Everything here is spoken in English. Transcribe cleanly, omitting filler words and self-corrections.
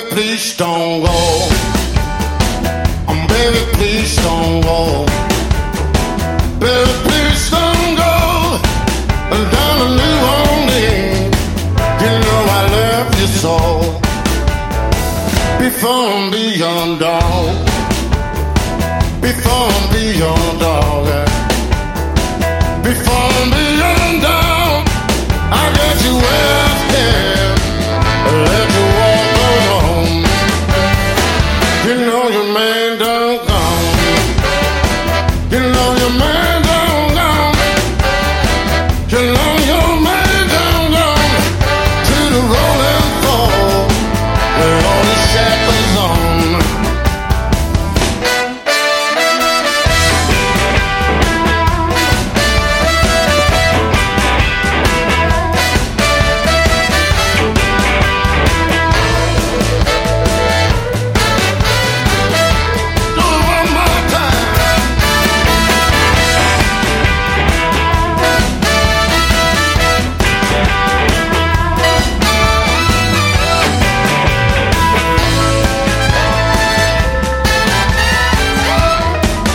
please don't go. Baby, please don't go. Baby, please don't go down to New Orleans. You know I love you so. Before I'm beyond dog, before I'm beyond dog, before I'm beyond dog, I got you well, yeah.